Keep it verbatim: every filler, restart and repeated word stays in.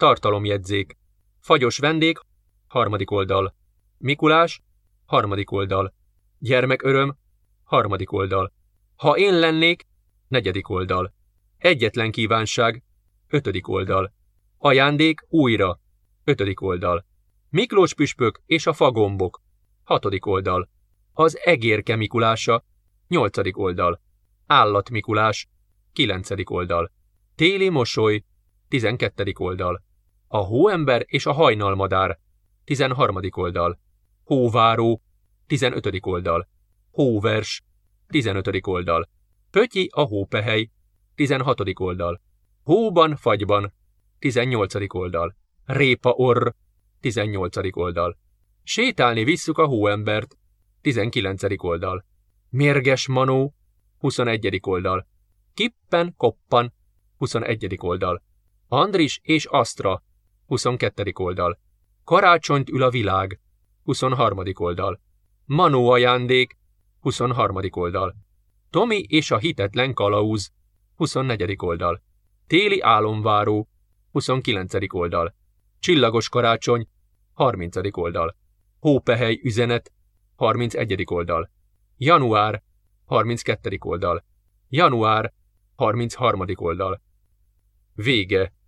Tartalomjegyzék. Fagyos vendég, harmadik oldal. Mikulás, harmadik oldal. Gyermeköröm, harmadik oldal. Ha én lennék, negyedik oldal. Egyetlen kívánság, ötödik oldal. Ajándék újra, ötödik oldal. Miklós püspök és a fagombok, hatodik oldal. Az egérke Mikulása, nyolcadik oldal. Állat Mikulás, kilencedik oldal. Téli mosoly, tizenkettedik oldal. A hóember és a hajnalmadár, tizenharmadik oldal. Hóváró, tizenötödik oldal. Hóvers, tizenötödik oldal. Pötyi a hópehely, tizenhatodik oldal. Hóban, fagyban, tizennyolcadik oldal. Répa orr, tizennyolcadik oldal. Sétálni visszük a hóembert, tizenkilencedik oldal. Mérges manó, huszonegyedik oldal. Kippen, koppan, huszonegyedik oldal. Andris és Asztra, huszonkettedik oldal. Karácsonyt ül a világ, huszonharmadik oldal. Manó ajándék, huszonharmadik oldal. Tomi és a hitetlen kalauz, huszonnegyedik oldal. Téli álomváró, huszonkilencedik oldal. Csillagos karácsony, harmincadik oldal. Hópehely üzenet, harmincegyedik oldal. Január, harminckettedik oldal. Január, harmincharmadik oldal. Vége.